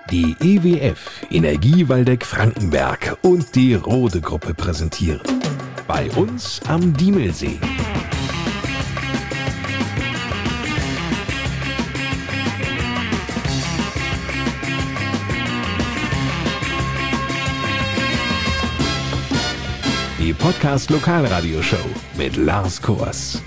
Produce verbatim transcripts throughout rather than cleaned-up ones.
Die E W F, Energie Waldeck-Frankenberg und die Rode Gruppe präsentieren. Bei uns am Diemelsee. Die Podcast-Lokalradio-Show mit Lars Kors.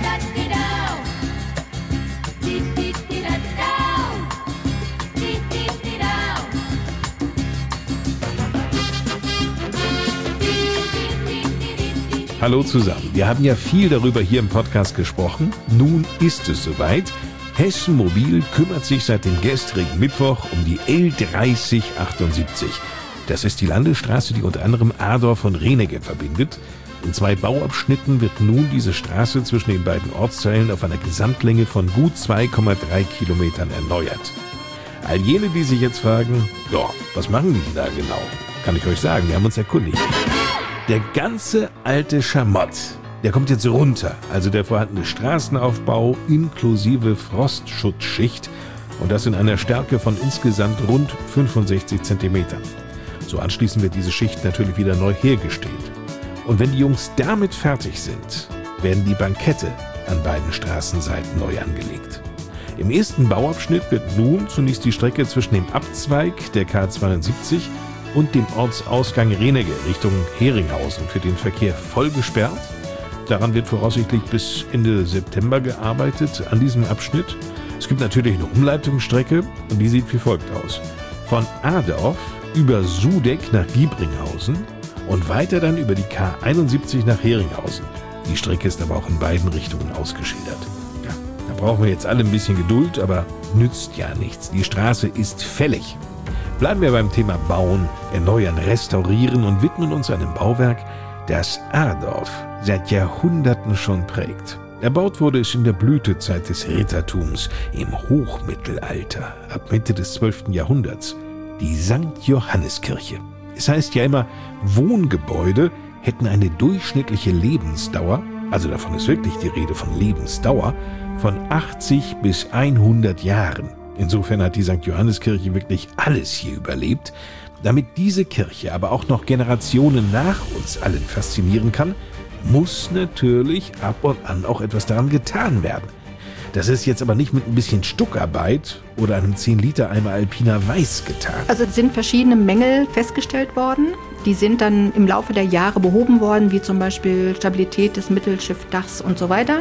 Hallo zusammen. Wir haben ja viel darüber hier im Podcast gesprochen. Nun ist es soweit. Hessen Mobil kümmert sich seit dem gestrigen Mittwoch um die L dreißig achtundsiebzig. Das ist die Landesstraße, die unter anderem Adorf und Renegge verbindet. In zwei Bauabschnitten wird nun diese Straße zwischen den beiden Ortsteilen auf einer Gesamtlänge von gut zwei Komma drei Kilometern erneuert. All jene, die sich jetzt fragen, ja, was machen die denn da genau? Kann ich euch sagen, wir haben uns erkundigt. Der ganze alte Schamott, der kommt jetzt runter, also der vorhandene Straßenaufbau inklusive Frostschutzschicht und das in einer Stärke von insgesamt rund fünfundsechzig Zentimetern. So anschließend wird diese Schicht natürlich wieder neu hergestellt. Und wenn die Jungs damit fertig sind, werden die Bankette an beiden Straßenseiten neu angelegt. Im ersten Bauabschnitt wird nun zunächst die Strecke zwischen dem Abzweig der K zweiundsiebzig und dem Ortsausgang Renegge Richtung Heringhausen für den Verkehr voll gesperrt. Daran wird voraussichtlich bis Ende September gearbeitet an diesem Abschnitt. Es gibt natürlich eine Umleitungsstrecke und die sieht wie folgt aus. Von Adorf über Sudeck nach Giebringhausen und weiter dann über die K einundsiebzig nach Heringhausen. Die Strecke ist aber auch in beiden Richtungen ausgeschildert. Ja, da brauchen wir jetzt alle ein bisschen Geduld, aber nützt ja nichts. Die Straße ist fällig. Bleiben wir beim Thema Bauen, Erneuern, Restaurieren und widmen uns einem Bauwerk, das Adorf seit Jahrhunderten schon prägt. Erbaut wurde es in der Blütezeit des Rittertums, im Hochmittelalter, ab Mitte des zwölften Jahrhunderts. Die Sankt Johanneskirche. Es heißt ja immer, Wohngebäude hätten eine durchschnittliche Lebensdauer, also davon ist wirklich die Rede von Lebensdauer, von achtzig bis hundert Jahren. Insofern hat die Sankt Johanneskirche wirklich alles hier überlebt. Damit diese Kirche aber auch noch Generationen nach uns allen faszinieren kann, muss natürlich ab und an auch etwas daran getan werden. Das ist jetzt aber nicht mit ein bisschen Stuckarbeit oder einem zehn Liter Eimer Alpina Weiß getan. Also es sind verschiedene Mängel festgestellt worden. Die sind dann im Laufe der Jahre behoben worden, wie zum Beispiel Stabilität des Mittelschiffdachs und so weiter.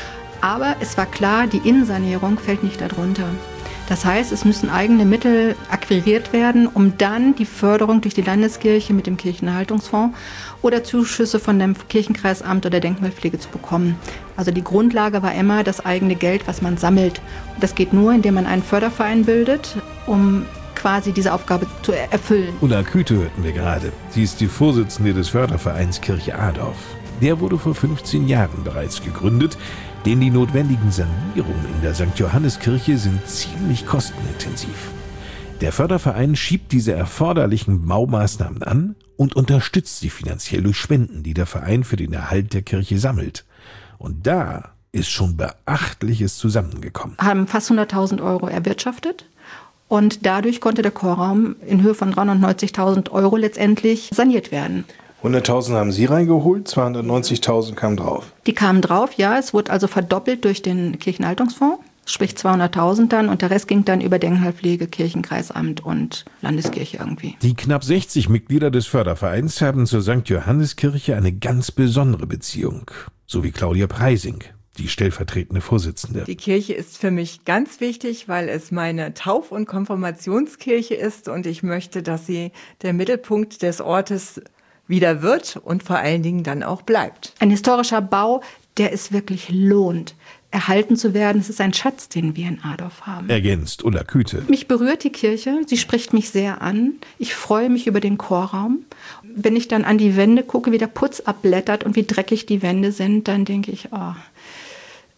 Aber es war klar, die Innensanierung fällt nicht darunter. Das heißt, es müssen eigene Mittel akquiriert werden, um dann die Förderung durch die Landeskirche mit dem Kirchenerhaltungsfonds oder Zuschüsse von dem Kirchenkreisamt oder Denkmalpflege zu bekommen. Also die Grundlage war immer das eigene Geld, was man sammelt. Und das geht nur, indem man einen Förderverein bildet, um quasi diese Aufgabe zu erfüllen. Ulla Küte hörten wir gerade. Sie ist die Vorsitzende des Fördervereins Kirche Adorf. Der wurde vor fünfzehn Jahren bereits gegründet, denn die notwendigen Sanierungen in der Sankt Johanneskirche sind ziemlich kostenintensiv. Der Förderverein schiebt diese erforderlichen Baumaßnahmen an und unterstützt sie finanziell durch Spenden, die der Verein für den Erhalt der Kirche sammelt. Und da ist schon Beachtliches zusammengekommen. Haben fast hunderttausend Euro erwirtschaftet und dadurch konnte der Chorraum in Höhe von dreihundertneunzigtausend Euro letztendlich saniert werden. hunderttausend haben Sie reingeholt, zweihundertneunzigtausend kamen drauf. Die kamen drauf, ja. Es wurde also verdoppelt durch den Kirchenerhaltungsfonds, sprich zweihunderttausend dann. Und der Rest ging dann über Denkmalpflege, Kirchenkreisamt und Landeskirche irgendwie. Die knapp sechzig Mitglieder des Fördervereins haben zur Sankt Johanneskirche eine ganz besondere Beziehung. So wie Claudia Preising, die stellvertretende Vorsitzende. Die Kirche ist für mich ganz wichtig, weil es meine Tauf- und Konfirmationskirche ist. Und ich möchte, dass sie der Mittelpunkt des Ortes wieder wird und vor allen Dingen dann auch bleibt. Ein historischer Bau, der es wirklich lohnt, erhalten zu werden. Es ist ein Schatz, den wir in Adorf haben. Ergänzt Ulla Küte. Mich berührt die Kirche, sie spricht mich sehr an. Ich freue mich über den Chorraum. Wenn ich dann an die Wände gucke, wie der Putz abblättert und wie dreckig die Wände sind, dann denke ich, oh,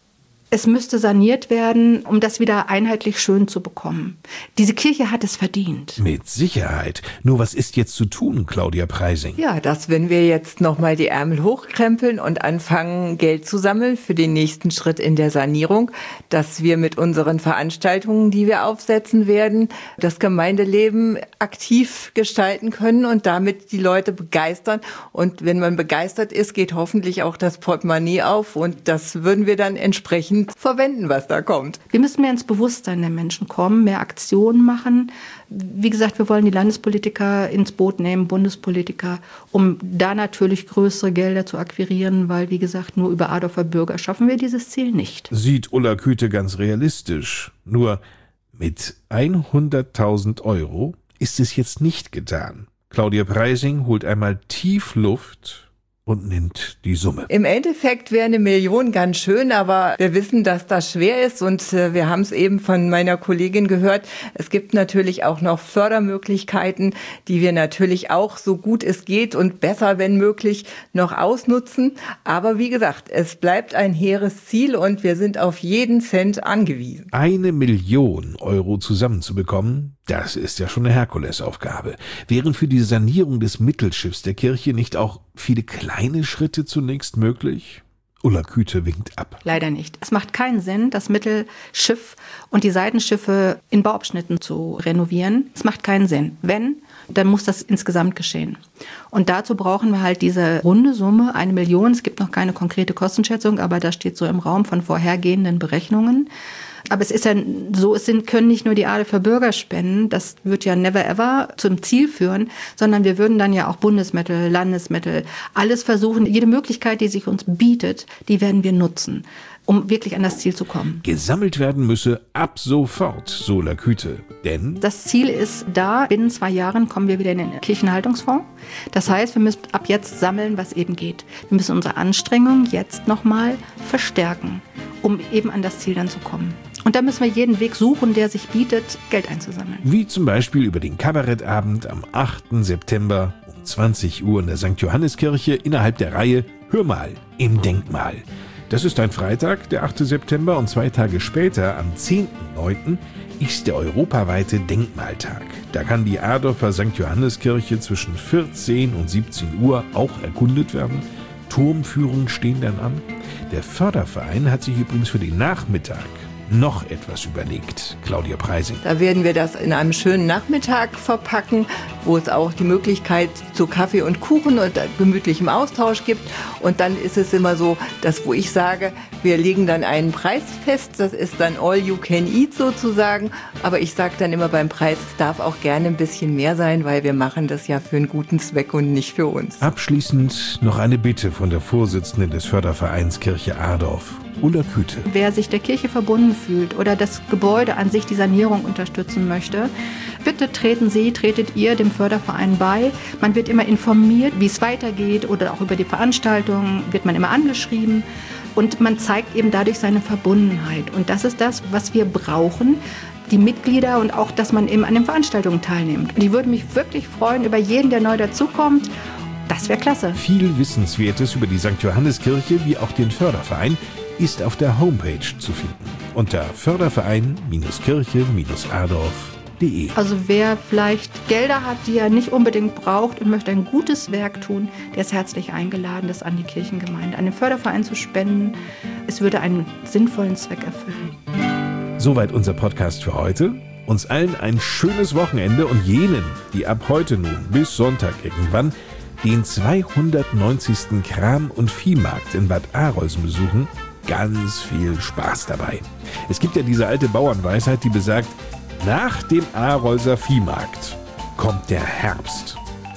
Es müsste saniert werden, um das wieder einheitlich schön zu bekommen. Diese Kirche hat es verdient. Mit Sicherheit. Nur was ist jetzt zu tun, Claudia Preising? Ja, dass wenn wir jetzt nochmal die Ärmel hochkrempeln und anfangen, Geld zu sammeln für den nächsten Schritt in der Sanierung, dass wir mit unseren Veranstaltungen, die wir aufsetzen werden, das Gemeindeleben aktiv gestalten können und damit die Leute begeistern. Und wenn man begeistert ist, geht hoffentlich auch das Portemonnaie auf und das würden wir dann entsprechend verwenden, was da kommt. Wir müssen mehr ins Bewusstsein der Menschen kommen, mehr Aktionen machen. Wie gesagt, wir wollen die Landespolitiker ins Boot nehmen, Bundespolitiker, um da natürlich größere Gelder zu akquirieren, weil, wie gesagt, nur über Adorfer Bürger schaffen wir dieses Ziel nicht. Sieht Ulla Küte ganz realistisch. Nur mit hunderttausend Euro ist es jetzt nicht getan. Claudia Preising holt einmal tief Luft und nennt die Summe. Im Endeffekt wäre eine Million ganz schön, aber wir wissen, dass das schwer ist und äh, wir haben es eben von meiner Kollegin gehört. Es gibt natürlich auch noch Fördermöglichkeiten, die wir natürlich auch so gut es geht und besser, wenn möglich, noch ausnutzen. Aber wie gesagt, es bleibt ein hehres Ziel und wir sind auf jeden Cent angewiesen. Eine Million Euro zusammenzubekommen, das ist ja schon eine Herkulesaufgabe. Wären für die Sanierung des Mittelschiffs der Kirche nicht auch viele kleine Schritte zunächst möglich? Ulla Küte winkt ab. Leider nicht. Es macht keinen Sinn, das Mittelschiff und die Seitenschiffe in Bauabschnitten zu renovieren. Es macht keinen Sinn. Wenn, dann muss das insgesamt geschehen. Und dazu brauchen wir halt diese runde Summe, eine Million. Es gibt noch keine konkrete Kostenschätzung, aber das steht so im Raum von vorhergehenden Berechnungen. Aber es ist ja so, es sind, können nicht nur die Adorfer Bürger spenden, das wird ja never ever zum Ziel führen, sondern wir würden dann ja auch Bundesmittel, Landesmittel, alles versuchen, jede Möglichkeit, die sich uns bietet, die werden wir nutzen, um wirklich an das Ziel zu kommen. Gesammelt werden müsse ab sofort, so Ulla Küte. Denn das Ziel ist da, binnen zwei Jahren kommen wir wieder in den Kirchenhaltungsfonds. Das heißt, wir müssen ab jetzt sammeln, was eben geht. Wir müssen unsere Anstrengungen jetzt nochmal verstärken, um eben an das Ziel dann zu kommen. Und da müssen wir jeden Weg suchen, der sich bietet, Geld einzusammeln. wie zum Beispiel über den Kabarettabend am achten September um zwanzig Uhr in der Sankt Johanneskirche innerhalb der Reihe Hör mal im Denkmal. Das ist ein Freitag, der achte September, und zwei Tage später, am zehnten neunten ist der europaweite Denkmaltag. Da kann die Adorfer Sankt Johanneskirche zwischen vierzehn und siebzehn Uhr auch erkundet werden. Turmführungen stehen dann an. Der Förderverein hat sich übrigens für den Nachmittag noch etwas überlegt. Claudia Preising. Da werden wir das in einem schönen Nachmittag verpacken, wo es auch die Möglichkeit zu Kaffee und Kuchen und gemütlichem Austausch gibt. Und dann ist es immer so, dass wo ich sage, wir legen dann einen Preis fest, das ist dann all you can eat sozusagen. Aber ich sage dann immer beim Preis, es darf auch gerne ein bisschen mehr sein, weil wir machen das ja für einen guten Zweck und nicht für uns. Abschließend noch eine Bitte von der Vorsitzenden des Fördervereins Kirche Adorf, Ulla Küte. Wer sich der Kirche verbunden fühlt oder das Gebäude an sich, die Sanierung unterstützen möchte, bitte treten Sie, tretet ihr dem Förderverein bei. Man wird immer informiert, wie es weitergeht, oder auch über die Veranstaltungen wird man immer angeschrieben. Und man zeigt eben dadurch seine Verbundenheit. Und das ist das, was wir brauchen, die Mitglieder, und auch, dass man eben an den Veranstaltungen teilnimmt. Und ich würde mich wirklich freuen über jeden, der neu dazukommt. Das wäre klasse. Viel Wissenswertes über die Sankt Johanneskirche wie auch den Förderverein ist auf der Homepage zu finden unter förderverein Kirche Adorf punkt de. Also wer vielleicht Gelder hat, die er nicht unbedingt braucht und möchte ein gutes Werk tun, der ist herzlich eingeladen, das an die Kirchengemeinde, an den Förderverein zu spenden. Es würde einen sinnvollen Zweck erfüllen. Soweit unser Podcast für heute. Uns allen ein schönes Wochenende und jenen, die ab heute nun bis Sonntag irgendwann den zweihundertneunzigsten Kram- und Viehmarkt in Bad Arolsen besuchen, ganz viel Spaß dabei. Es gibt ja diese alte Bauernweisheit, die besagt, nach dem Arolser Viehmarkt kommt der Herbst.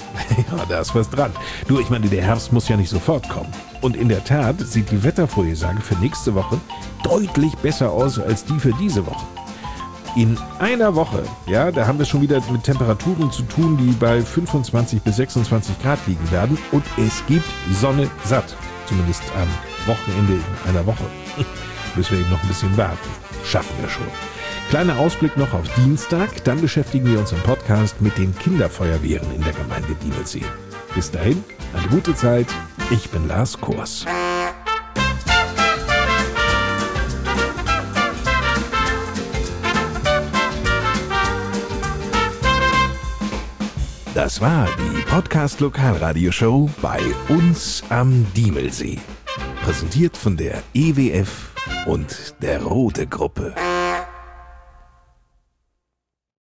Ja, da ist was dran. Nur, ich meine, der Herbst muss ja nicht sofort kommen. Und in der Tat sieht die Wettervorhersage für nächste Woche deutlich besser aus als die für diese Woche. In einer Woche, ja, da haben wir schon wieder mit Temperaturen zu tun, die bei fünfundzwanzig bis sechsundzwanzig Grad liegen werden. Und es gibt Sonne satt. Zumindest am Wochenende in einer Woche. Müssen wir eben noch ein bisschen warten. Schaffen wir schon. Kleiner Ausblick noch auf Dienstag. Dann beschäftigen wir uns im Podcast mit den Kinderfeuerwehren in der Gemeinde Diemelsee. Bis dahin, eine gute Zeit. Ich bin Lars Kors. Das war die Podcast-Lokalradioshow bei uns am Diemelsee. Präsentiert von der E W F und der Rode Gruppe.